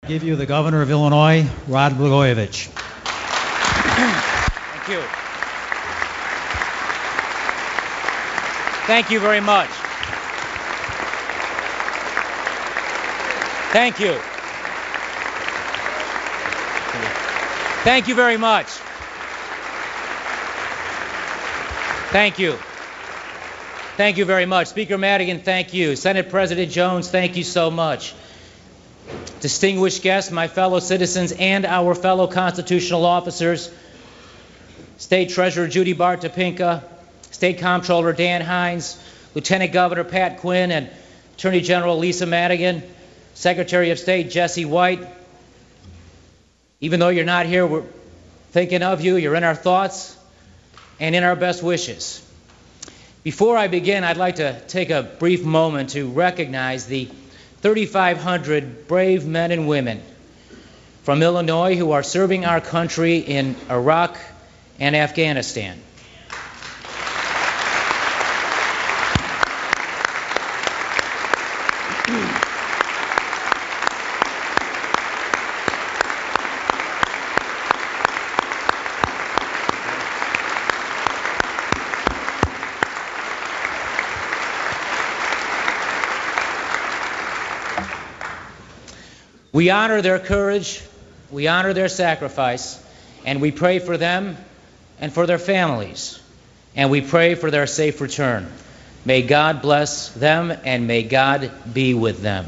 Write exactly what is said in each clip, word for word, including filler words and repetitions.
give you the Governor of Illinois, Rod Blagojevich. Thank you. Thank you very much. Thank you. Thank you very much. Thank you. Thank you very much. Speaker Madigan, thank you. Senate President Jones, thank you so much. Distinguished guests, my fellow citizens, and our fellow constitutional officers, State Treasurer Judy Bart Topinka, State Comptroller Dan Hines, Lieutenant Governor Pat Quinn, and Attorney General Lisa Madigan, Secretary of State Jesse White. Even though you're not here, we're thinking of you. You're in our thoughts and in our best wishes. Before I begin, I'd like to take a brief moment to recognize the thirty-five hundred brave men and women from Illinois who are serving our country in Iraq and Afghanistan. We honor their courage, we honor their sacrifice, and we pray for them and for their families, and we pray for their safe return. May God bless them, and may God be with them.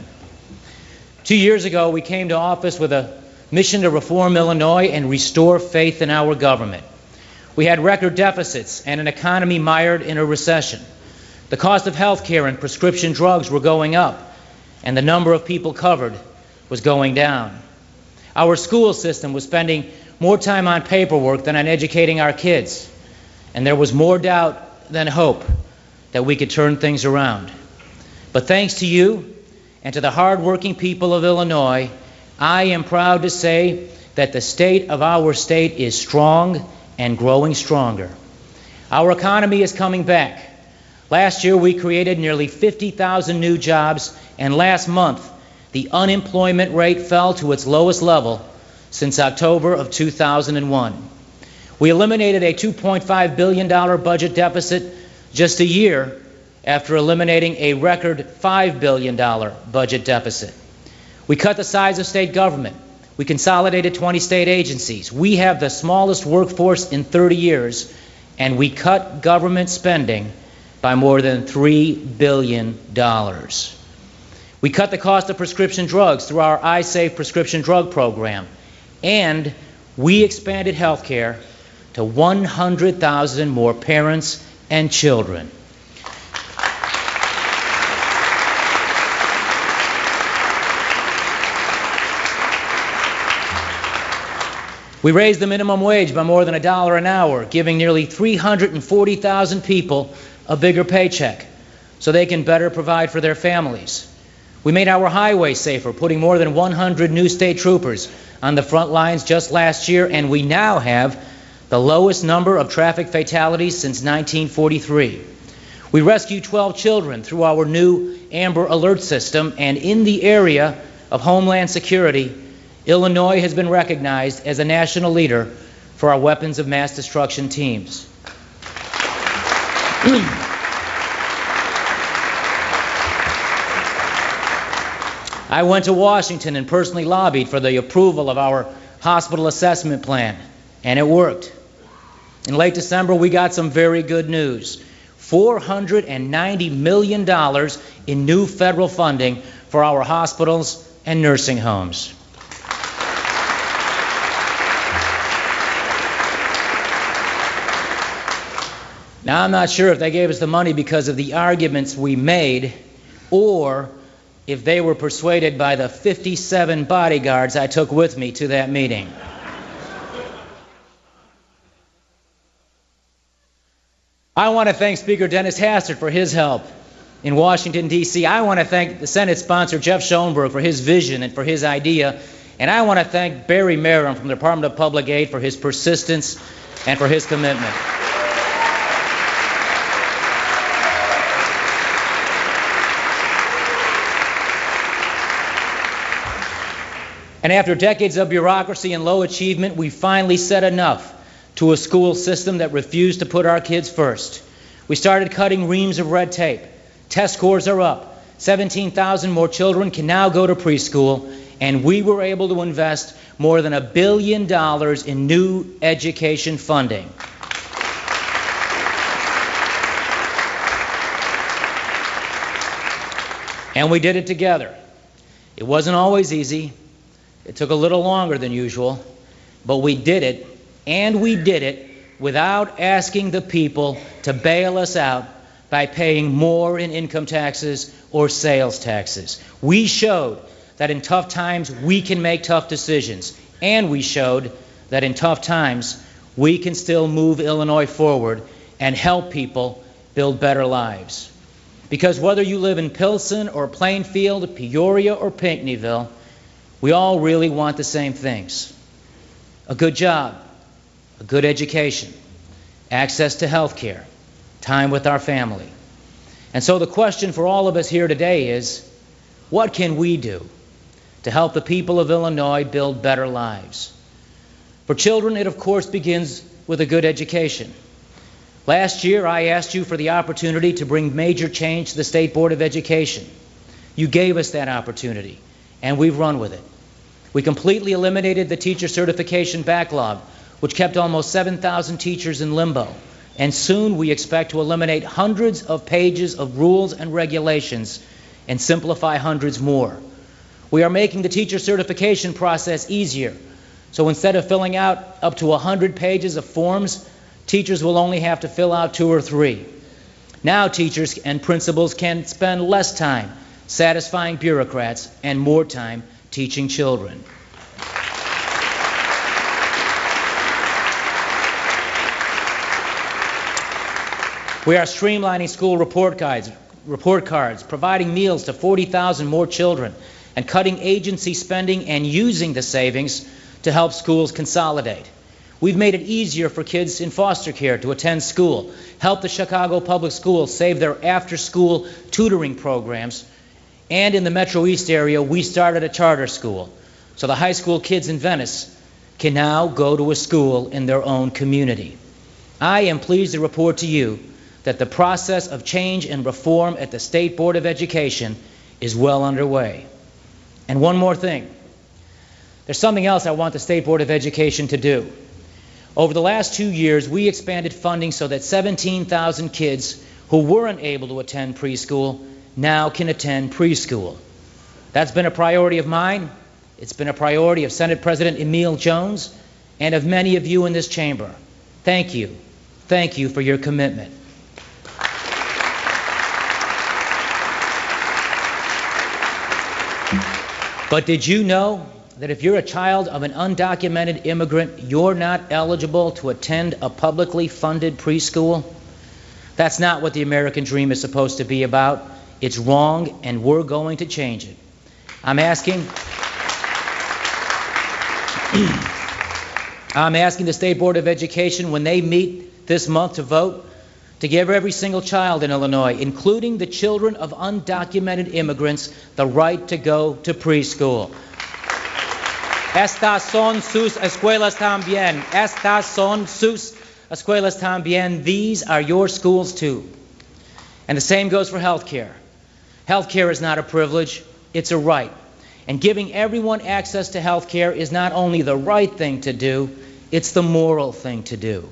Two years ago, we came to office with a mission to reform Illinois and restore faith in our government. We had record deficits and an economy mired in a recession. The cost of health care and prescription drugs were going up, and the number of people covered was going down. Our school system was spending more time on paperwork than on educating our kids, and there was more doubt than hope that we could turn things around. But thanks to you and to the hard-working people of Illinois, I am proud to say that the state of our state is strong and growing stronger. Our economy is coming back. Last year we created nearly fifty thousand new jobs, and last month the unemployment rate fell to its lowest level since October of two thousand one. We eliminated a two point five billion dollars budget deficit just a year after eliminating a record five billion dollars budget deficit. We cut the size of state government. We consolidated twenty state agencies. We have the smallest workforce in thirty years, and we cut government spending by more than three billion dollars. We cut the cost of prescription drugs through our iSafe prescription drug program, and we expanded health care to one hundred thousand more parents and children. We raised the minimum wage by more than a dollar an hour, giving nearly three hundred forty thousand people a bigger paycheck so they can better provide for their families. We made our highways safer, putting more than one hundred new state troopers on the front lines just last year, and we now have the lowest number of traffic fatalities since nineteen forty-three. We rescued twelve children through our new Amber Alert system, and in the area of Homeland Security, Illinois has been recognized as a national leader for our weapons of mass destruction teams. I went to Washington and personally lobbied for the approval of our hospital assessment plan, and it worked. In late December, we got some very good news. four hundred ninety million dollars in new federal funding for our hospitals and nursing homes. Now, I'm not sure if they gave us the money because of the arguments we made, or if they were persuaded by the fifty-seven bodyguards I took with me to that meeting. I want to thank Speaker Dennis Hastert for his help in Washington, D C I want to thank the Senate sponsor, Jeff Schoenberg, for his vision and for his idea. And I want to thank Barry Merrim from the Department of Public Aid for his persistence and for his commitment. And after decades of bureaucracy and low achievement, we finally said enough to a school system that refused to put our kids first. We started cutting reams of red tape. Test scores are up. seventeen thousand more children can now go to preschool, and we were able to invest more than a billion dollars in new education funding. And we did it together. It wasn't always easy. It took a little longer than usual, but we did it, and we did it without asking the people to bail us out by paying more in income taxes or sales taxes. We showed that in tough times we can make tough decisions, and we showed that in tough times we can still move Illinois forward and help people build better lives. Because whether you live in Pilsen or Plainfield, Peoria or Pinckneyville, we all really want the same things: a good job, a good education, access to health care, time with our family. And so the question for all of us here today is, what can we do to help the people of Illinois build better lives? For children, it of course begins with a good education. Last year, I asked you for the opportunity to bring major change to the State Board of Education. You gave us that opportunity, and we've run with it. We completely eliminated the teacher certification backlog, which kept almost seven thousand teachers in limbo. And soon we expect to eliminate hundreds of pages of rules and regulations and simplify hundreds more. We are making the teacher certification process easier. So instead of filling out up to one hundred pages of forms, teachers will only have to fill out two or three. Now teachers and principals can spend less time satisfying bureaucrats and more time teaching children. We are streamlining school report cards, report cards, providing meals to forty thousand more children, and cutting agency spending and using the savings to help schools consolidate. We've made it easier for kids in foster care to attend school, helped the Chicago Public Schools save their after-school tutoring programs, and in the Metro East area, we started a charter school, so the high school kids in Venice can now go to a school in their own community. I am pleased to report to you that the process of change and reform at the State Board of Education is well underway. And one more thing. There's something else I want the State Board of Education to do. Over the last two years, we expanded funding so that seventeen thousand kids who weren't able to attend preschool now can attend preschool. That's been a priority of mine. It's been a priority of Senate President Emil Jones and of many of you in this chamber. Thank you. Thank you for your commitment. But did you know that if you're a child of an undocumented immigrant, you're not eligible to attend a publicly funded preschool? That's not what the American dream is supposed to be about. It's wrong, and we're going to change it. I'm asking, I'm asking the State Board of Education, when they meet this month to vote, to give every single child in Illinois, including the children of undocumented immigrants, the right to go to preschool. Estas son sus escuelas también. Estas son sus escuelas también. These are your schools too. And the same goes for health care. Health care is not a privilege, it's a right. And giving everyone access to health care is not only the right thing to do, it's the moral thing to do.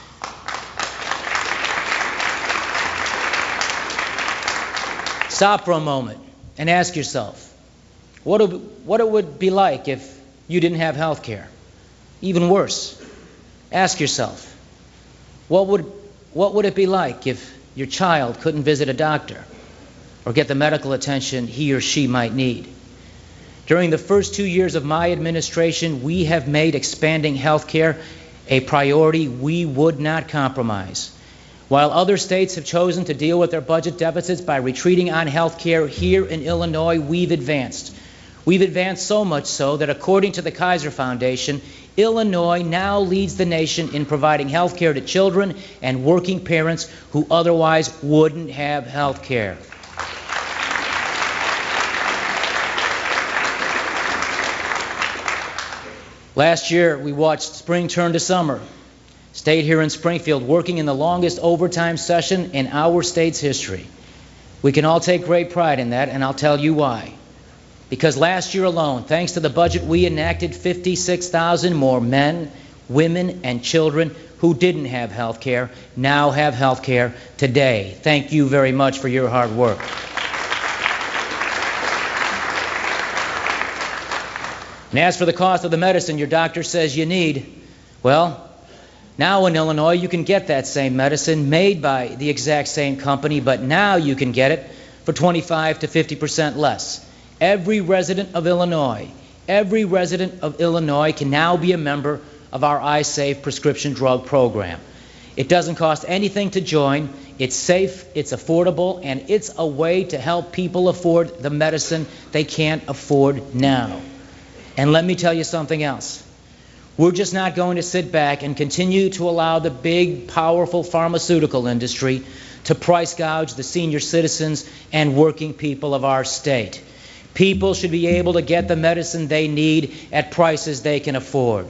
Stop for a moment and ask yourself, what it, what it would be like if you didn't have health care? Even worse, ask yourself, what would, what would it be like if your child couldn't visit a doctor or get the medical attention he or she might need? During the first two years of my administration, we have made expanding health care a priority we would not compromise. While other states have chosen to deal with their budget deficits by retreating on health care, here in Illinois, we've advanced. We've advanced so much so that according to the Kaiser Foundation, Illinois now leads the nation in providing health care to children and working parents who otherwise wouldn't have health care. Last year, we watched spring turn to summer. Stayed here in Springfield working in the longest overtime session in our state's history. We can all take great pride in that, and I'll tell you why. Because last year alone, thanks to the budget, we enacted fifty-six thousand more men, women, and children who didn't have health care now have health care today. Thank you very much for your hard work. And as for the cost of the medicine your doctor says you need, well, now in Illinois you can get that same medicine made by the exact same company, but now you can get it for twenty-five to fifty percent less. Every resident of Illinois, every resident of Illinois can now be a member of our iSafe prescription drug program. It doesn't cost anything to join. It's safe, it's affordable, and it's a way to help people afford the medicine they can't afford now. And let me tell you something else. We're just not going to sit back and continue to allow the big, powerful pharmaceutical industry to price gouge the senior citizens and working people of our state. People should be able to get the medicine they need at prices they can afford.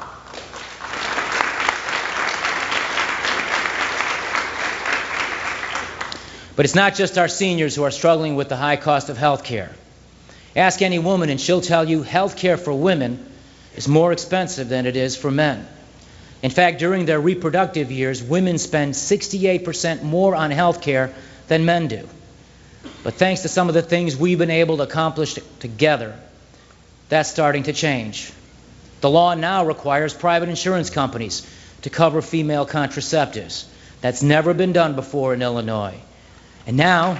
But it's not just our seniors who are struggling with the high cost of health care. Ask any woman and she'll tell you health care for women is more expensive than it is for men. In fact, during their reproductive years, women spend sixty-eight percent more on health care than men do. But thanks to some of the things we've been able to accomplish together, that's starting to change. The law now requires private insurance companies to cover female contraceptives. That's never been done before in Illinois. And now,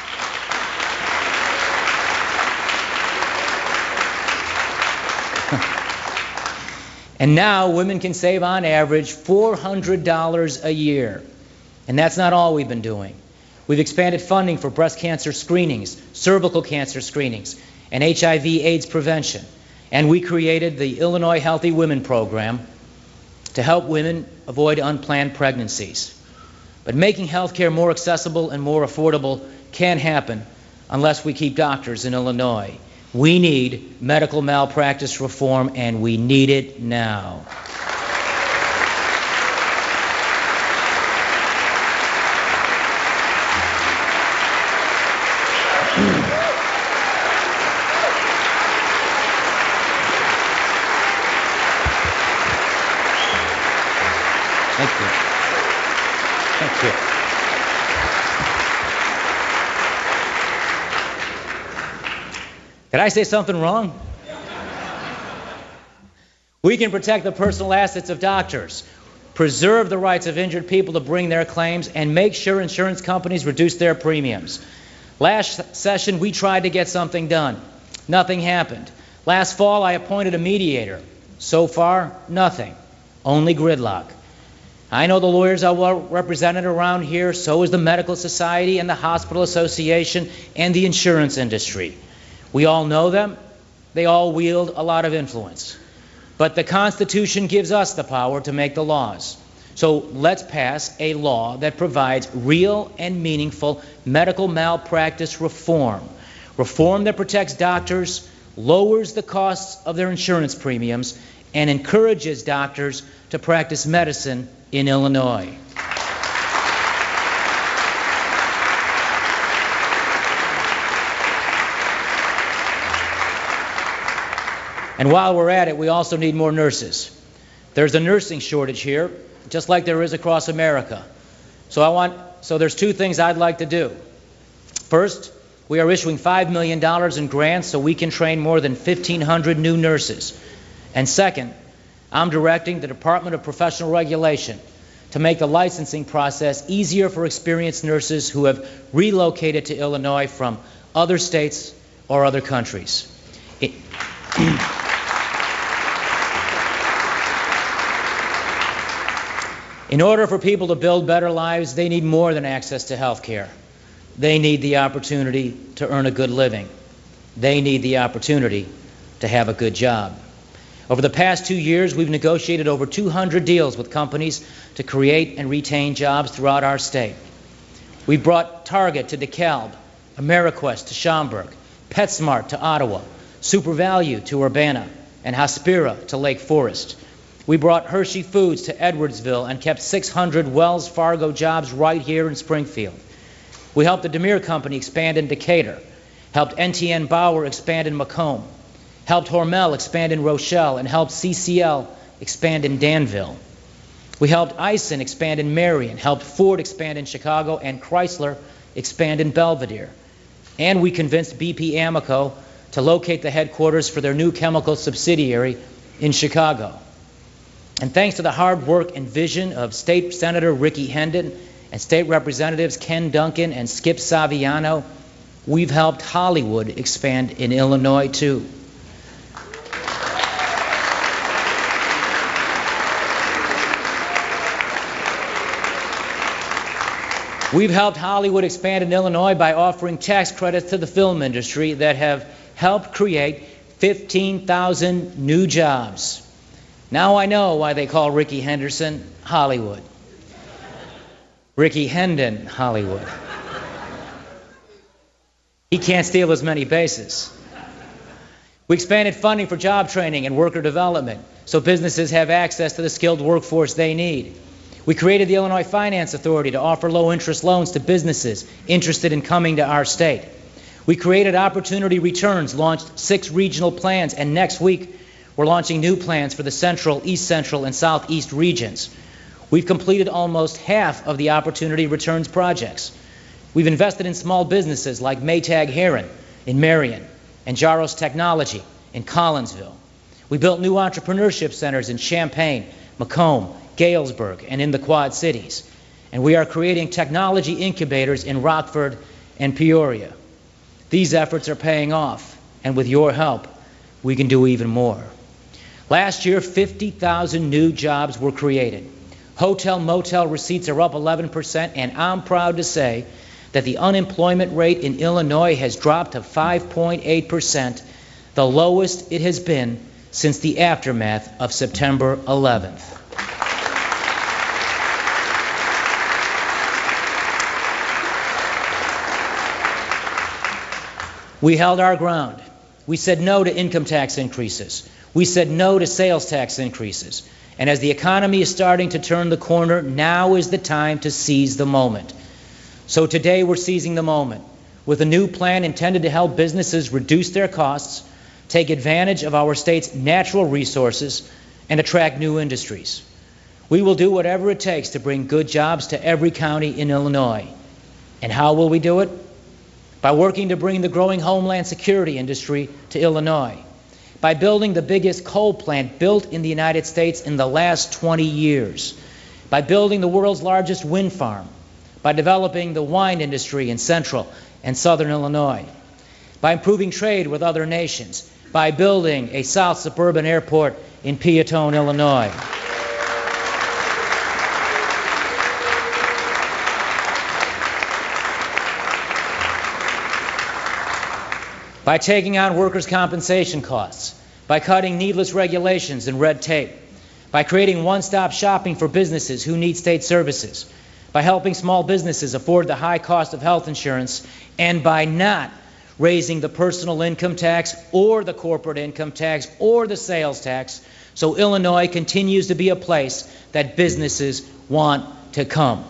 and now women can save on average four hundred dollars a year. And that's not all we've been doing. We've expanded funding for breast cancer screenings, cervical cancer screenings, and H I V AIDS prevention. And we created the Illinois Healthy Women Program to help women avoid unplanned pregnancies. But making health care more accessible and more affordable can't happen unless we keep doctors in Illinois. We need medical malpractice reform, and we need it now. Thank you. Thank you. Did I say something wrong? We can protect the personal assets of doctors, preserve the rights of injured people to bring their claims, and make sure insurance companies reduce their premiums. Last session, we tried to get something done. Nothing happened. Last fall, I appointed a mediator. So far, nothing. Only gridlock. I know the lawyers are well represented around here, so is the Medical Society and the Hospital Association and the insurance industry. We all know them. They all wield a lot of influence. But the Constitution gives us the power to make the laws. So let's pass a law that provides real and meaningful medical malpractice reform. Reform that protects doctors, lowers the costs of their insurance premiums, and encourages doctors to practice medicine in Illinois. And while we're at it, we also need more nurses. There's a nursing shortage here, just like there is across America. So I want, so there's two things I'd like to do. First, we are issuing five million dollars in grants so we can train more than fifteen hundred new nurses. And second, I'm directing the Department of Professional Regulation to make the licensing process easier for experienced nurses who have relocated to Illinois from other states or other countries. It In order for people to build better lives, they need more than access to health care. They need the opportunity to earn a good living. They need the opportunity to have a good job. Over the past two years, we've negotiated over two hundred deals with companies to create and retain jobs throughout our state. We brought Target to DeKalb, AmeriQuest to Schaumburg, PetSmart to Ottawa, SuperValue to Urbana, and Hospira to Lake Forest. We brought Hershey Foods to Edwardsville and kept six hundred Wells Fargo jobs right here in Springfield. We helped the DeMere Company expand in Decatur, helped N T N Bauer expand in Macomb, helped Hormel expand in Rochelle, and helped C C L expand in Danville. We helped Eisen expand in Marion, helped Ford expand in Chicago, and Chrysler expand in Belvedere. And we convinced B P Amoco to locate the headquarters for their new chemical subsidiary in Chicago. And thanks to the hard work and vision of State Senator Ricky Hendon and State Representatives Ken Duncan and Skip Saviano, we've helped Hollywood expand in Illinois too. We've helped Hollywood expand in Illinois by offering tax credits to the film industry that have helped create fifteen thousand new jobs. Now I know why they call Ricky Henderson Hollywood. Ricky Hendon Hollywood. He can't steal as many bases. We expanded funding for job training and worker development so businesses have access to the skilled workforce they need. We created the Illinois Finance Authority to offer low-interest loans to businesses interested in coming to our state. We created Opportunity Returns, launched six regional plans, and next week we're launching new plans for the Central, East Central, and Southeast regions. We've completed almost half of the Opportunity Returns projects. We've invested in small businesses like Maytag Heron in Marion and Jaros Technology in Collinsville. We built new entrepreneurship centers in Champaign, Macomb, Galesburg, and in the Quad Cities. And we are creating technology incubators in Rockford and Peoria. These efforts are paying off, and with your help, we can do even more. Last year, fifty thousand new jobs were created. Hotel motel receipts are up eleven percent, and I'm proud to say that the unemployment rate in Illinois has dropped to five point eight percent, the lowest it has been since the aftermath of September eleventh. We held our ground. We said no to income tax increases. We said no to sales tax increases. And as the economy is starting to turn the corner, now is the time to seize the moment. So today we're seizing the moment with a new plan intended to help businesses reduce their costs, take advantage of our state's natural resources, and attract new industries. We will do whatever it takes to bring good jobs to every county in Illinois. And how will we do it? By working to bring the growing homeland security industry to Illinois, by building the biggest coal plant built in the United States in the last twenty years, by building the world's largest wind farm, by developing the wine industry in central and southern Illinois, by improving trade with other nations, by building a south suburban airport in Peatone, Illinois. By taking on workers' compensation costs, by cutting needless regulations and red tape, by creating one-stop shopping for businesses who need state services, by helping small businesses afford the high cost of health insurance, and by not raising the personal income tax or the corporate income tax or the sales tax, so Illinois continues to be a place that businesses want to come.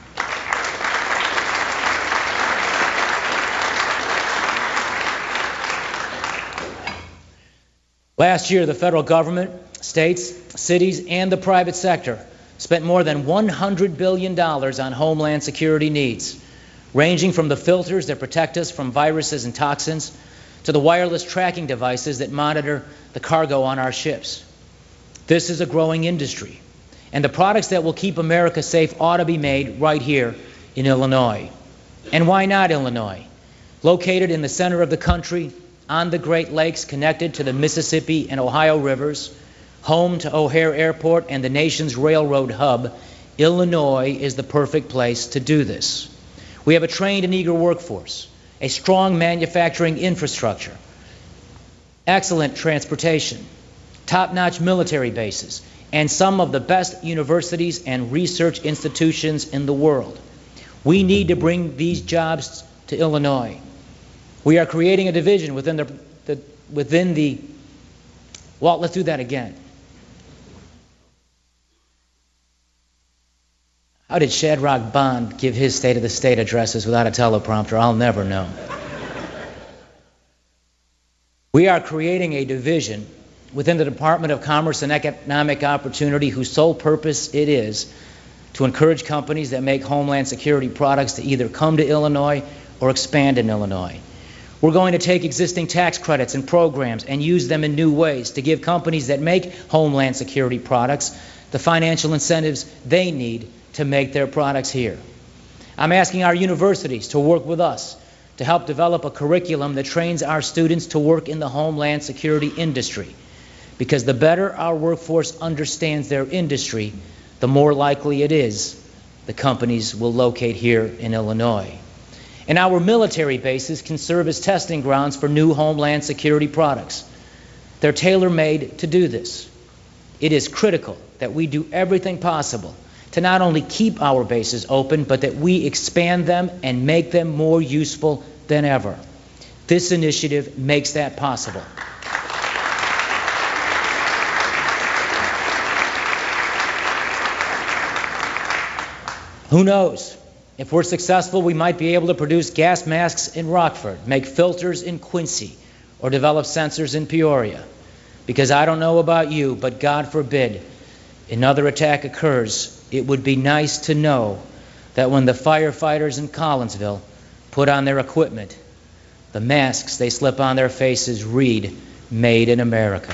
Last year, the federal government, states, cities, and the private sector spent more than one hundred billion dollars on homeland security needs, ranging from the filters that protect us from viruses and toxins to the wireless tracking devices that monitor the cargo on our ships. This is a growing industry, and the products that will keep America safe ought to be made right here in Illinois. And why not Illinois? Located in the center of the country, on the Great Lakes, connected to the Mississippi and Ohio rivers, home to O'Hare Airport and the nation's railroad hub, Illinois is the perfect place to do this. We have a trained and eager workforce, a strong manufacturing infrastructure, excellent transportation, top-notch military bases, and some of the best universities and research institutions in the world. We need to bring these jobs to Illinois. We are creating a division within the, the, within the Walt, let's do that again. How did Shadrach Bond give his State of the State addresses without a teleprompter? I'll never know. We are creating a division within the Department of Commerce and Economic Opportunity whose sole purpose it is to encourage companies that make homeland security products to either come to Illinois or expand in Illinois. We're going to take existing tax credits and programs and use them in new ways to give companies that make homeland security products the financial incentives they need to make their products here. I'm asking our universities to work with us to help develop a curriculum that trains our students to work in the homeland security industry. Because the better our workforce understands their industry, the more likely it is the companies will locate here in Illinois. And our military bases can serve as testing grounds for new homeland security products. They're tailor-made to do this. It is critical that we do everything possible to not only keep our bases open, but that we expand them and make them more useful than ever. This initiative makes that possible. Who knows? If we're successful, we might be able to produce gas masks in Rockford, make filters in Quincy, or develop sensors in Peoria. Because I don't know about you, but God forbid another attack occurs, it would be nice to know that when the firefighters in Collinsville put on their equipment, the masks they slip on their faces read, "Made in America."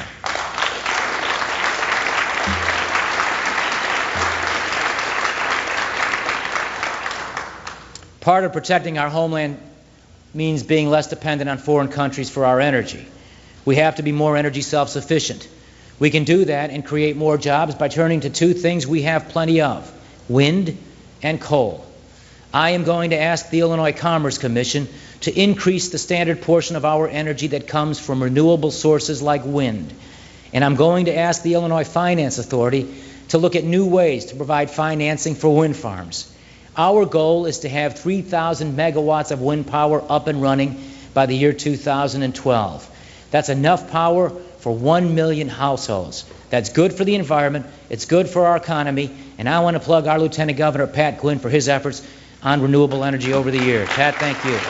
Part of protecting our homeland means being less dependent on foreign countries for our energy. We have to be more energy self-sufficient. We can do that and create more jobs by turning to two things we have plenty of: wind and coal. I am going to ask the Illinois Commerce Commission to increase the standard portion of our energy that comes from renewable sources like wind. And I'm going to ask the Illinois Finance Authority to look at new ways to provide financing for wind farms. Our goal is to have three thousand megawatts of wind power up and running by the year two thousand twelve. That's enough power for one million households. That's good for the environment, it's good for our economy, and I want to plug our Lieutenant Governor Pat Quinn for his efforts on renewable energy over the years. Pat, thank you.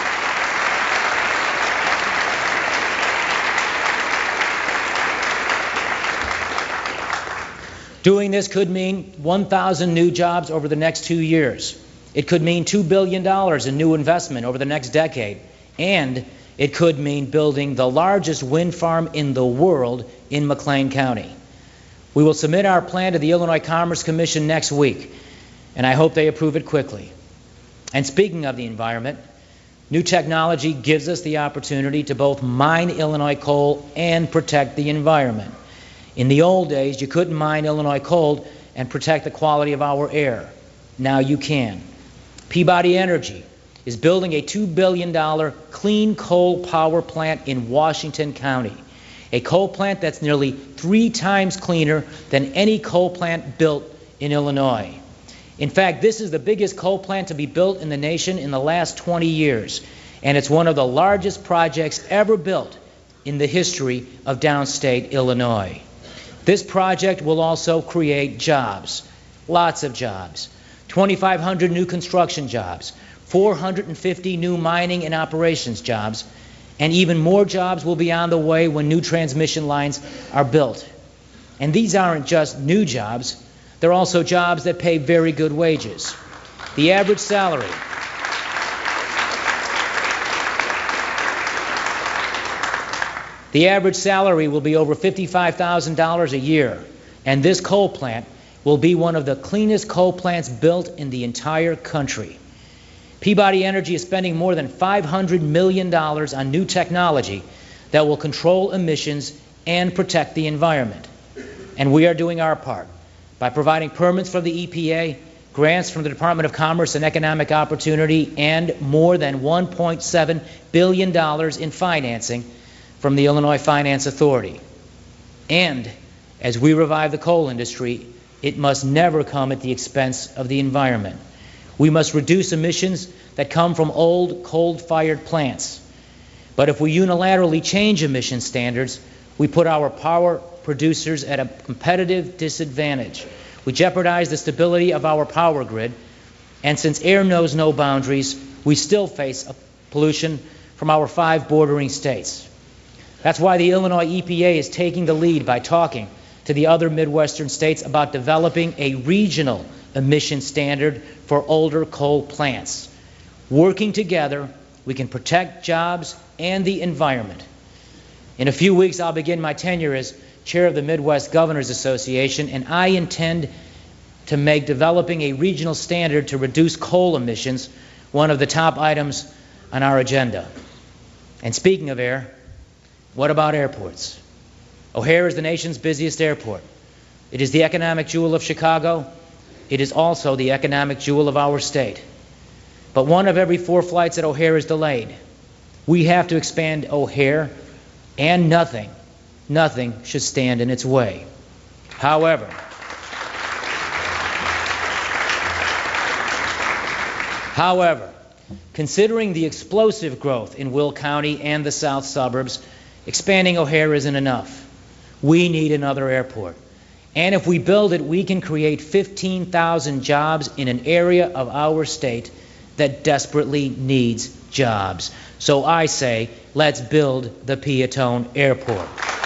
Doing this could mean one thousand new jobs over the next two years. It could mean two billion dollars in new investment over the next decade. And it could mean building the largest wind farm in the world in McLean County. We will submit our plan to the Illinois Commerce Commission next week, and I hope they approve it quickly. And speaking of the environment, new technology gives us the opportunity to both mine Illinois coal and protect the environment. In the old days, you couldn't mine Illinois coal and protect the quality of our air. Now you can. Peabody Energy is building a two billion dollars clean coal power plant in Washington County, a coal plant that's nearly three times cleaner than any coal plant built in Illinois. In fact, this is the biggest coal plant to be built in the nation in the last twenty years, and it's one of the largest projects ever built in the history of downstate Illinois. This project will also create jobs, lots of jobs, twenty-five hundred new construction jobs, four hundred fifty new mining and operations jobs, and even more jobs will be on the way when new transmission lines are built. And these aren't just new jobs, they're also jobs that pay very good wages. The average salary The average salary will be over fifty-five thousand dollars a year, and this coal plant will be one of the cleanest coal plants built in the entire country. Peabody Energy is spending more than five hundred million dollars on new technology that will control emissions and protect the environment. And we are doing our part by providing permits from the E P A, grants from the Department of Commerce and Economic Opportunity, and more than one point seven billion dollars in financing from the Illinois Finance Authority. And as we revive the coal industry, it must never come at the expense of the environment. We must reduce emissions that come from old coal-fired plants. But if we unilaterally change emission standards, we put our power producers at a competitive disadvantage. We jeopardize the stability of our power grid, and since air knows no boundaries, we still face pollution from our five bordering states. That's why the Illinois E P A is taking the lead by talking to the other Midwestern states about developing a regional emission standard for older coal plants. Working together, we can protect jobs and the environment. In a few weeks, I'll begin my tenure as chair of the Midwest Governors Association, and I intend to make developing a regional standard to reduce coal emissions one of the top items on our agenda. And speaking of air, what about airports? O'Hare is the nation's busiest airport. It is the economic jewel of Chicago. It is also the economic jewel of our state. But one of every four flights at O'Hare is delayed. We have to expand O'Hare, and nothing, nothing should stand in its way. However, however, considering the explosive growth in Will County and the south suburbs, expanding O'Hare isn't enough. We need another airport. And if we build it, we can create fifteen thousand jobs in an area of our state that desperately needs jobs. So I say, let's build the Peatone Airport.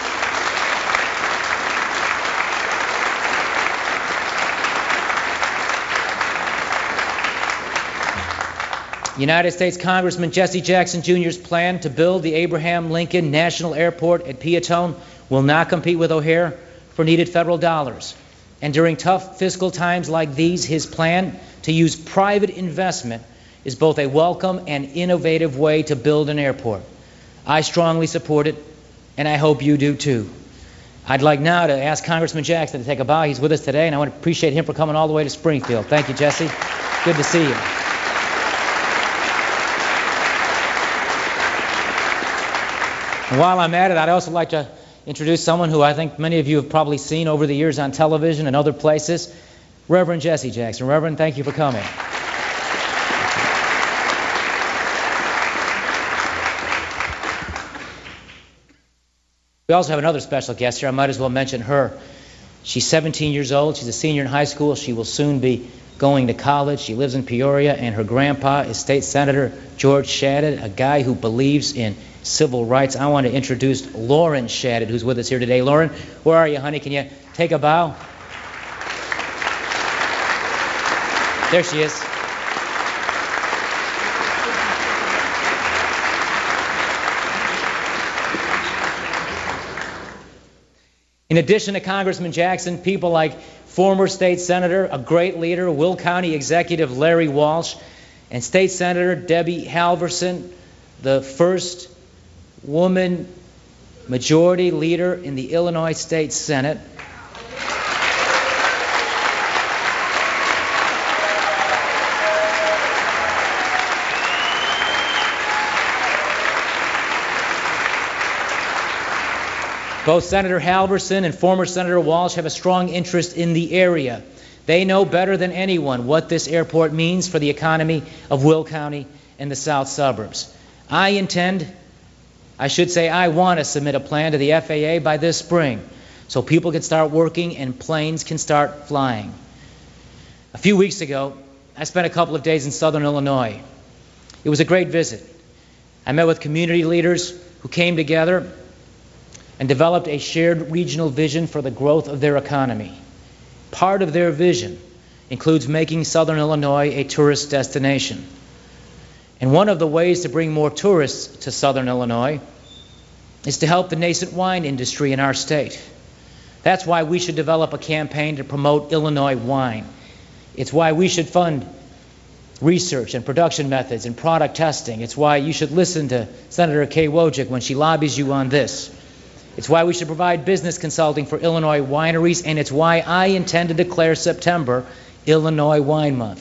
United States Congressman Jesse Jackson Junior's plan to build the Abraham Lincoln National Airport at Peatone will not compete with O'Hare for needed federal dollars. And during tough fiscal times like these, his plan to use private investment is both a welcome and innovative way to build an airport. I strongly support it, and I hope you do too. I'd like now to ask Congressman Jackson to take a bow. He's with us today, and I want to appreciate him for coming all the way to Springfield. Thank you, Jesse. Good to see you. And while I'm at it, I'd also like to introduce someone who I think many of you have probably seen over the years on television and other places, Reverend Jesse Jackson. Reverend, thank you for coming. We also have another special guest here. I might as well mention her. She's seventeen years old. She's a senior in high school. She will soon be going to college. She lives in Peoria, and her grandpa is State Senator George Shadid, a guy who believes in civil rights. I want to introduce Lauren Shadid, who's with us here today. Lauren, where are you, honey? Can you take a bow? There she is. In addition to Congressman Jackson, people like former state senator, a great leader, Will County Executive Larry Walsh, and State Senator Debbie Halverson, the first woman majority leader in the Illinois State Senate. Both Senator Halverson and former Senator Walsh have a strong interest in the area. They know better than anyone what this airport means for the economy of Will County and the south suburbs. I intend, I should say I want to submit a plan to the F A A by this spring so people can start working and planes can start flying. A few weeks ago, I spent a couple of days in southern Illinois. It was a great visit. I met with community leaders who came together and developed a shared regional vision for the growth of their economy. Part of their vision includes making southern Illinois a tourist destination. And one of the ways to bring more tourists to southern Illinois is to help the nascent wine industry in our state. That's why we should develop a campaign to promote Illinois wine. It's why we should fund research and production methods and product testing. It's why you should listen to Senator Kay Wojcik when she lobbies you on this. It's why we should provide business consulting for Illinois wineries, and it's why I intend to declare September Illinois Wine Month.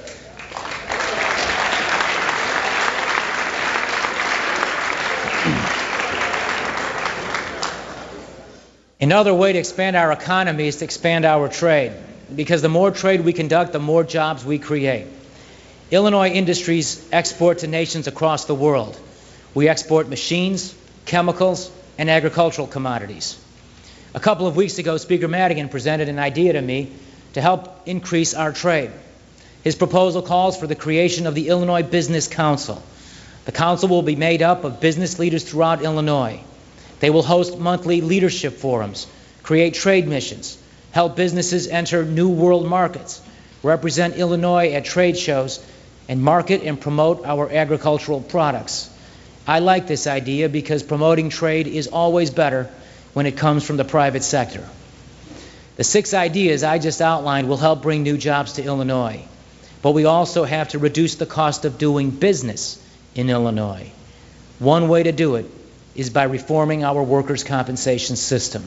Another way to expand our economy is to expand our trade, because the more trade we conduct, the more jobs we create. Illinois industries export to nations across the world. We export machines, chemicals, and agricultural commodities. A couple of weeks ago, Speaker Madigan presented an idea to me to help increase our trade. His proposal calls for the creation of the Illinois Business Council. The council will be made up of business leaders throughout Illinois. They will host monthly leadership forums, create trade missions, help businesses enter new world markets, represent Illinois at trade shows, and market and promote our agricultural products. I like this idea because promoting trade is always better when it comes from the private sector. The six ideas I just outlined will help bring new jobs to Illinois, but we also have to reduce the cost of doing business in Illinois. One way to do it is by reforming our workers' compensation system.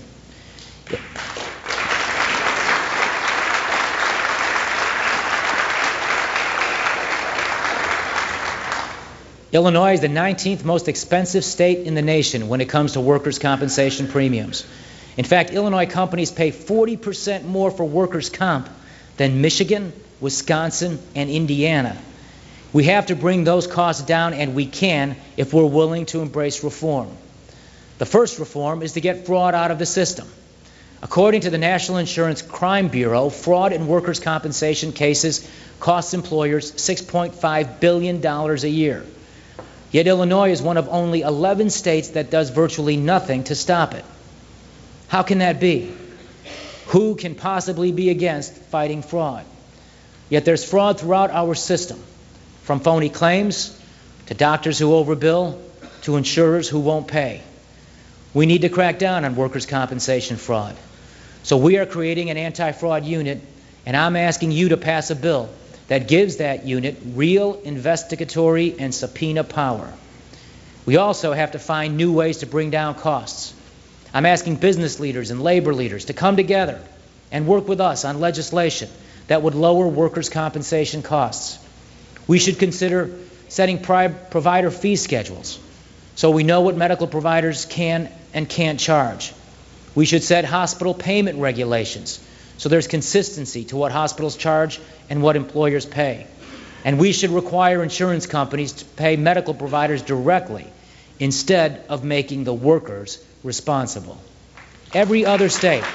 Illinois is the nineteenth most expensive state in the nation when it comes to workers' compensation premiums. In fact, Illinois companies pay forty percent more for workers' comp than Michigan, Wisconsin, and Indiana. We have to bring those costs down, and we can if we're willing to embrace reform. The first reform is to get fraud out of the system. According to the National Insurance Crime Bureau, fraud in workers' compensation cases costs employers six point five billion dollars a year. Yet Illinois is one of only eleven states that does virtually nothing to stop it. How can that be? Who can possibly be against fighting fraud? Yet there's fraud throughout our system, from phony claims to doctors who overbill to insurers who won't pay. We need to crack down on workers' compensation fraud. So we are creating an anti-fraud unit, and I'm asking you to pass a bill that gives that unit real investigatory and subpoena power. We also have to find new ways to bring down costs. I'm asking business leaders and labor leaders to come together and work with us on legislation that would lower workers' compensation costs. We should consider setting pri- provider fee schedules so we know what medical providers can and can't charge. We should set hospital payment regulations so there's consistency to what hospitals charge and what employers pay. And we should require insurance companies to pay medical providers directly instead of making the workers responsible. Every other state,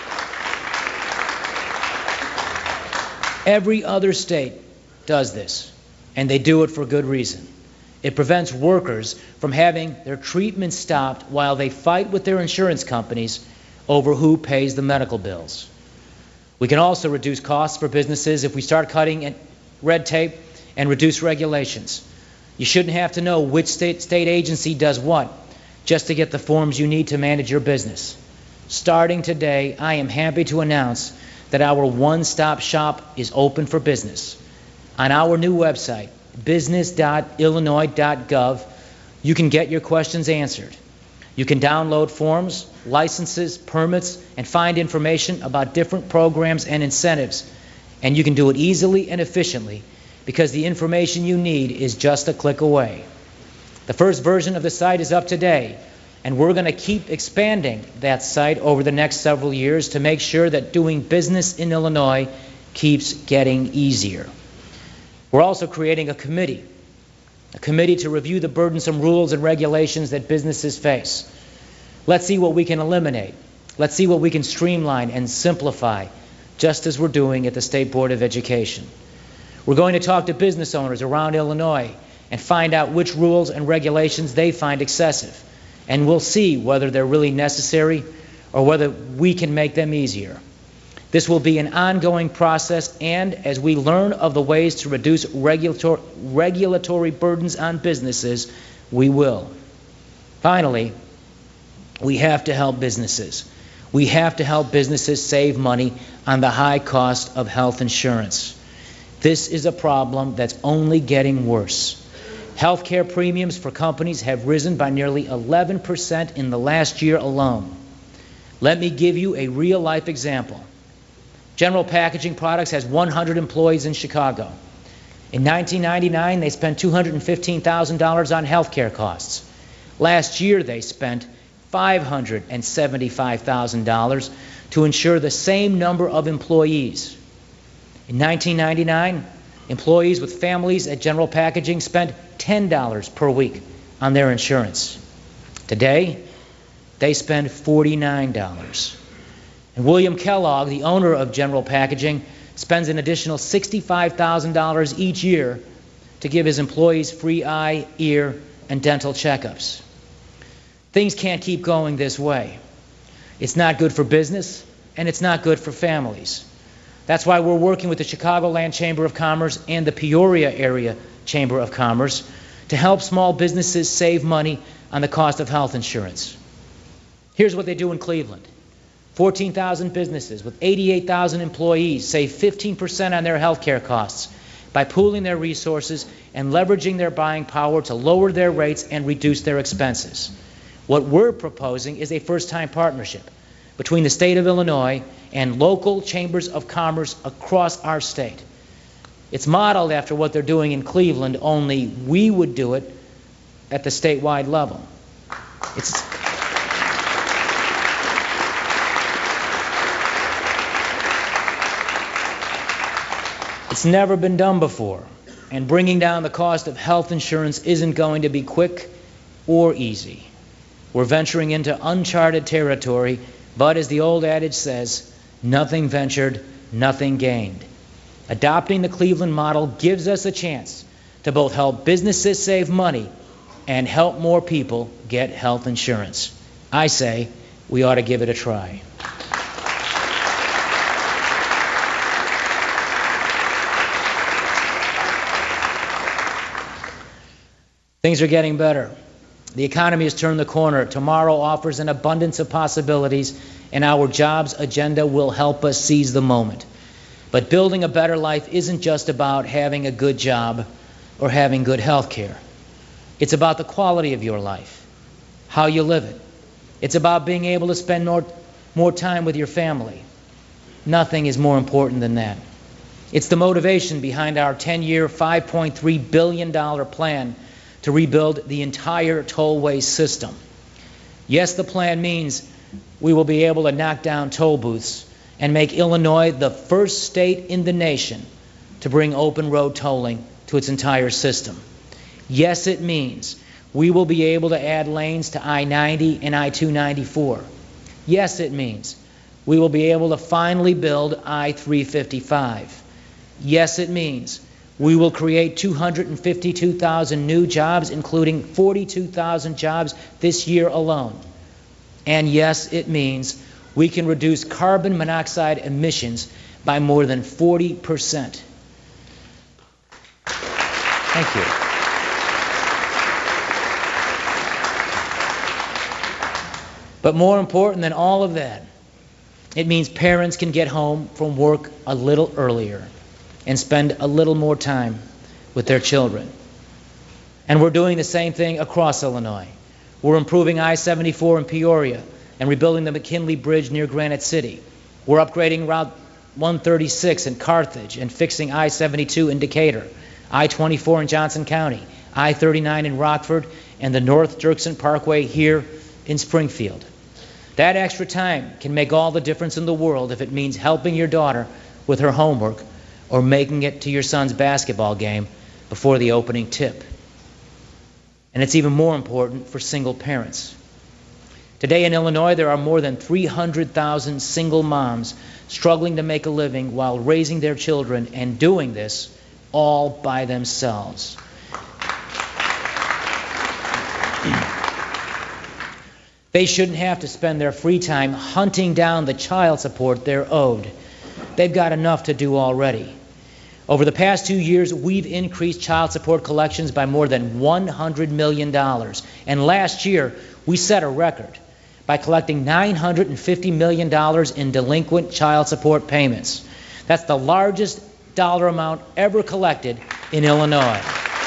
every other state does this, and they do it for good reason. It prevents workers from having their treatment stopped while they fight with their insurance companies over who pays the medical bills. We can also reduce costs for businesses if we start cutting red tape and reduce regulations. You shouldn't have to know which state, state agency does what just to get the forms you need to manage your business. Starting today, I am happy to announce that our one-stop shop is open for business. On our new website, business dot illinois dot gov, you can get your questions answered. You can download forms, licenses, permits, and find information about different programs and incentives. And you can do it easily and efficiently because the information you need is just a click away. The first version of the site is up today, and we're going to keep expanding that site over the next several years to make sure that doing business in Illinois keeps getting easier. We're also creating a committee, a committee to review the burdensome rules and regulations that businesses face. Let's see what we can eliminate. Let's see what we can streamline and simplify, just as we're doing at the State Board of Education. We're going to talk to business owners around Illinois and find out which rules and regulations they find excessive. And we'll see whether they're really necessary or whether we can make them easier. This will be an ongoing process, and as we learn of the ways to reduce regulator- regulatory burdens on businesses, we will. Finally, we have to help businesses. We have to help businesses save money on the high cost of health insurance. This is a problem that's only getting worse. Healthcare premiums for companies have risen by nearly eleven percent in the last year alone. Let me give you a real-life example. General Packaging Products has one hundred employees in Chicago. In nineteen ninety-nine, they spent two hundred fifteen thousand dollars on health care costs. Last year, they spent five hundred seventy-five thousand dollars to insure the same number of employees. In nineteen ninety-nine, employees with families at General Packaging spent ten dollars per week on their insurance. Today, they spend forty-nine dollars. And William Kellogg, the owner of General Packaging, spends an additional sixty-five thousand dollars each year to give his employees free eye, ear, and dental checkups. Things can't keep going this way. It's not good for business, and it's not good for families. That's why we're working with the Chicagoland Chamber of Commerce and the Peoria Area Chamber of Commerce to help small businesses save money on the cost of health insurance. Here's what they do in Cleveland. fourteen thousand businesses with eighty-eight thousand employees save fifteen percent on their health care costs by pooling their resources and leveraging their buying power to lower their rates and reduce their expenses. What we're proposing is a first-time partnership between the state of Illinois and local chambers of commerce across our state. It's modeled after what they're doing in Cleveland, only we would do it at the statewide level. It's It's never been done before, and bringing down the cost of health insurance isn't going to be quick or easy. We're venturing into uncharted territory, but as the old adage says, nothing ventured, nothing gained. Adopting the Cleveland model gives us a chance to both help businesses save money and help more people get health insurance. I say we ought to give it a try. Things are getting better. The economy has turned the corner. Tomorrow offers an abundance of possibilities, and our jobs agenda will help us seize the moment. But building a better life isn't just about having a good job or having good health care. It's about the quality of your life, how you live it. It's about being able to spend more, more time with your family. Nothing is more important than that. It's the motivation behind our ten-year, five point three billion dollars plan to rebuild the entire tollway system. Yes, the plan means we will be able to knock down toll booths and make Illinois the first state in the nation to bring open road tolling to its entire system. Yes, it means we will be able to add lanes to I ninety and I two ninety-four. Yes, it means we will be able to finally build I three fifty-five. Yes, it means we will create two hundred fifty-two thousand new jobs, including forty-two thousand jobs this year alone. And yes, it means we can reduce carbon monoxide emissions by more than forty percent. Thank you. But more important than all of that, it means parents can get home from work a little earlier and spend a little more time with their children. And we're doing the same thing across Illinois. We're improving I seventy-four in Peoria and rebuilding the McKinley Bridge near Granite City. We're upgrading Route one thirty-six in Carthage and fixing I seventy-two in Decatur, I twenty-four in Johnson County, I thirty-nine in Rockford, and the North Dirksen Parkway here in Springfield. That extra time can make all the difference in the world if it means helping your daughter with her homework or making it to your son's basketball game before the opening tip. And it's even more important for single parents. Today in Illinois, there are more than three hundred thousand single moms struggling to make a living while raising their children, and doing this all by themselves. They shouldn't have to spend their free time hunting down the child support they're owed. They've got enough to do already. Over the past two years, we've increased child support collections by more than one hundred million dollars. And last year, we set a record by collecting nine hundred fifty million dollars in delinquent child support payments. That's the largest dollar amount ever collected in Illinois.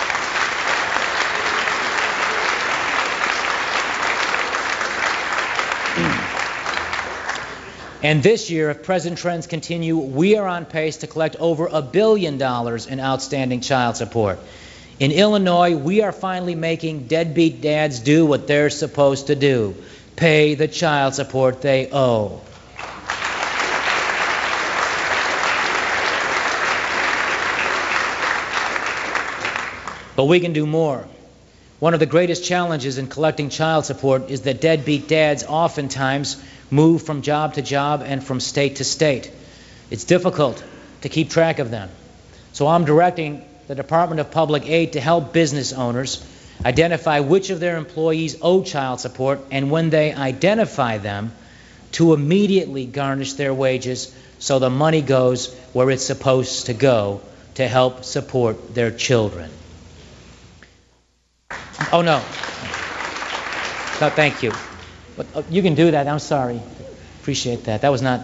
And this year, if present trends continue, we are on pace to collect over a billion dollars in outstanding child support. In Illinois, we are finally making deadbeat dads do what they're supposed to do: pay the child support they owe. But we can do more. One of the greatest challenges in collecting child support is that deadbeat dads oftentimes move from job to job and from state to state. It's difficult to keep track of them. So I'm directing the Department of Public Aid to help business owners identify which of their employees owe child support, and when they identify them, to immediately garnish their wages so the money goes where it's supposed to go, to help support their children. Oh, no. No, thank you. But, uh, you can do that. I'm sorry. Appreciate that. That was not...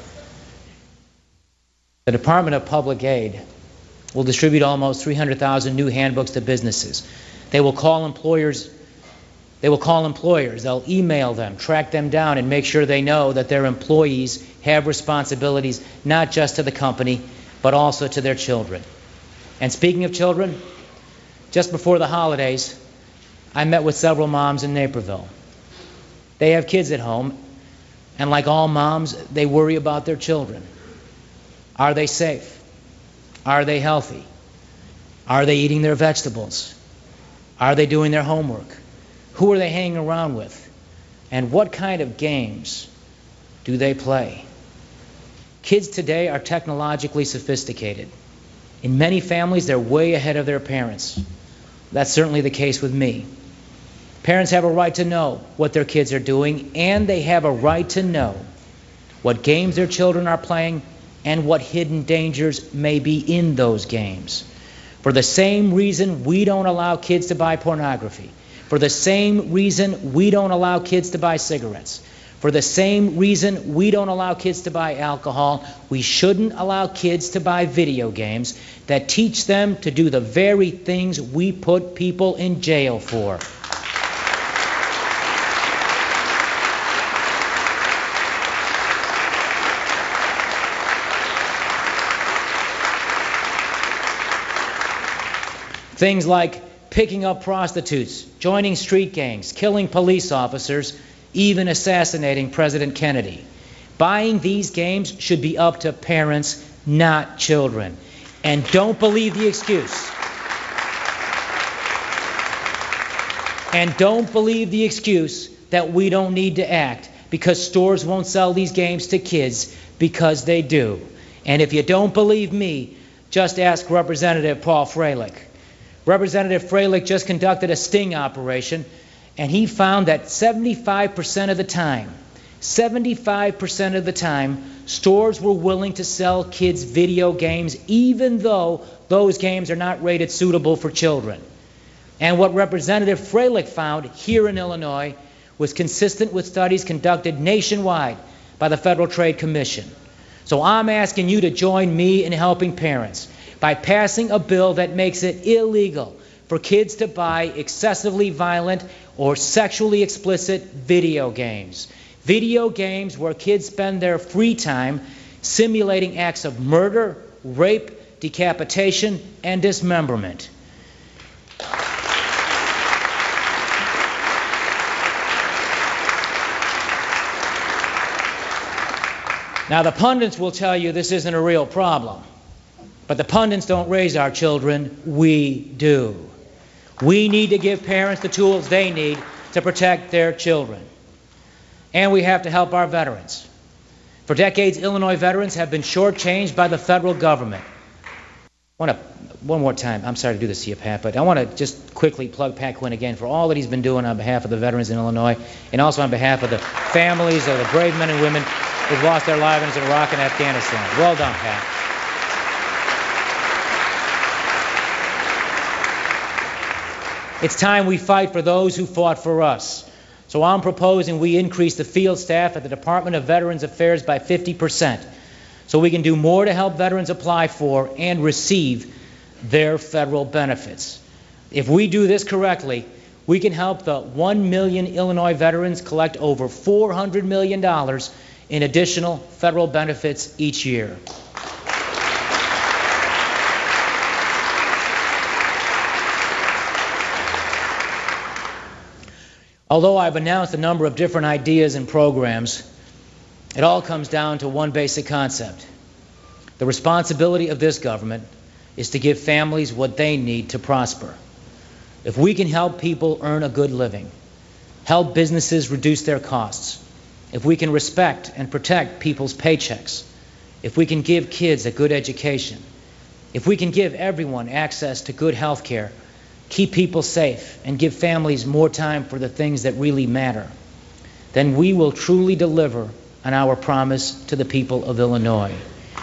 The Department of Public Aid will distribute almost three hundred thousand new handbooks to businesses. They will call employers. They will call employers. They'll email them, track them down, and make sure they know that their employees have responsibilities not just to the company, but also to their children. And speaking of children, just before the holidays, I met with several moms in Naperville. They have kids at home, and like all moms, they worry about their children. Are they safe? Are they healthy? Are they eating their vegetables? Are they doing their homework? Who are they hanging around with? And what kind of games do they play? Kids today are technologically sophisticated. In many families, they're way ahead of their parents. That's certainly the case with me. Parents have a right to know what their kids are doing, and they have a right to know what games their children are playing and what hidden dangers may be in those games. For the same reason we don't allow kids to buy pornography, for the same reason we don't allow kids to buy cigarettes, for the same reason we don't allow kids to buy alcohol, we shouldn't allow kids to buy video games that teach them to do the very things we put people in jail for. Things like picking up prostitutes, joining street gangs, killing police officers, even assassinating President Kennedy. Buying these games should be up to parents, not children. And don't believe the excuse. And don't believe the excuse that we don't need to act because stores won't sell these games to kids, because they do. And if you don't believe me, just ask Representative Paul Froelich. Representative Froelich just conducted a sting operation, and he found that seventy-five percent of the time, seventy-five percent of the time, stores were willing to sell kids video games even though those games are not rated suitable for children. And what Representative Froelich found here in Illinois was consistent with studies conducted nationwide by the Federal Trade Commission. So I'm asking you to join me in helping parents by passing a bill that makes it illegal for kids to buy excessively violent or sexually explicit video games. Video games where kids spend their free time simulating acts of murder, rape, decapitation, and dismemberment. Now, the pundits will tell you this isn't a real problem. But the pundits don't raise our children, we do. We need to give parents the tools they need to protect their children. And we have to help our veterans. For decades, Illinois veterans have been shortchanged by the federal government. I want to, one more time, I'm sorry to do this to you, Pat, but I want to just quickly plug Pat Quinn again for all that he's been doing on behalf of the veterans in Illinois, and also on behalf of the families of the brave men and women who've lost their lives in Iraq and Afghanistan. Well done, Pat. It's time we fight for those who fought for us. So I'm proposing we increase the field staff at the Department of Veterans Affairs by fifty percent so we can do more to help veterans apply for and receive their federal benefits. If we do this correctly, we can help the one million Illinois veterans collect over four hundred million dollars in additional federal benefits each year. Although I've announced a number of different ideas and programs, it all comes down to one basic concept. The responsibility of this government is to give families what they need to prosper. If we can help people earn a good living, help businesses reduce their costs, if we can respect and protect people's paychecks, if we can give kids a good education, if we can give everyone access to good health care, keep people safe, and give families more time for the things that really matter, then we will truly deliver on our promise to the people of Illinois.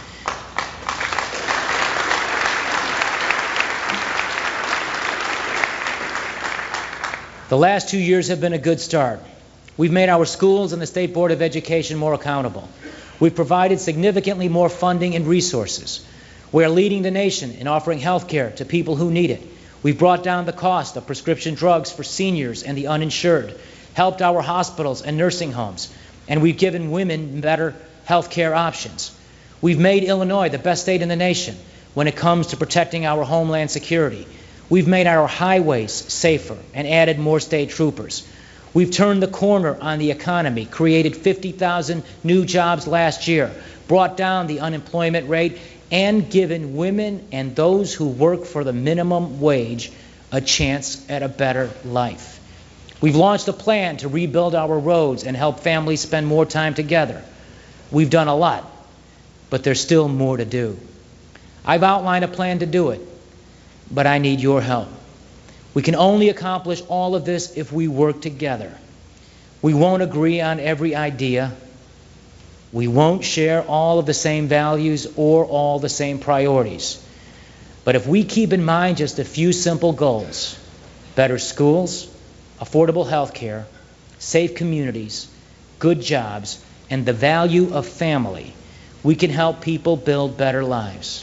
The last two years have been a good start. We've made our schools and the State Board of Education more accountable. We've provided significantly more funding and resources. We are leading the nation in offering health care to people who need it. We've brought down the cost of prescription drugs for seniors and the uninsured, helped our hospitals and nursing homes, and we've given women better health care options. We've made Illinois the best state in the nation when it comes to protecting our homeland security. We've made our highways safer and added more state troopers. We've turned the corner on the economy, created fifty thousand new jobs last year, brought down the unemployment rate, and given women and those who work for the minimum wage a chance at a better life. We've launched a plan to rebuild our roads and help families spend more time together. We've done a lot, but there's still more to do. I've outlined a plan to do it, but I need your help. We can only accomplish all of this if we work together. We won't agree on every idea. We won't share all of the same values or all the same priorities. But if we keep in mind just a few simple goals, better schools, affordable health care, safe communities, good jobs, and the value of family, we can help people build better lives.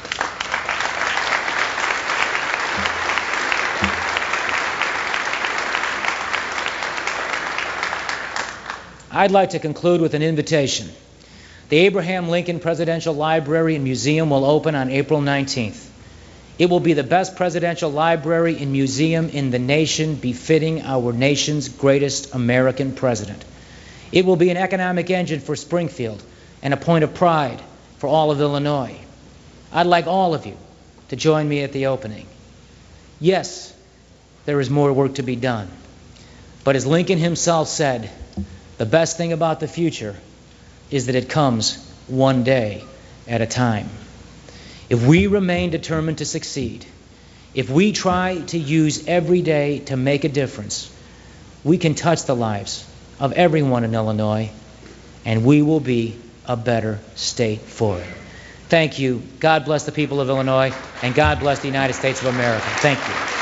I'd like to conclude with an invitation. The Abraham Lincoln Presidential Library and Museum will open on April nineteenth. It will be the best presidential library and museum in the nation, befitting our nation's greatest American president. It will be an economic engine for Springfield and a point of pride for all of Illinois. I'd like all of you to join me at the opening. Yes, there is more work to be done. But as Lincoln himself said, the best thing about the future is that it comes one day at a time. If we remain determined to succeed, if we try to use every day to make a difference, we can touch the lives of everyone in Illinois, and we will be a better state for it. Thank you. God bless the people of Illinois, and God bless the United States of America. Thank you.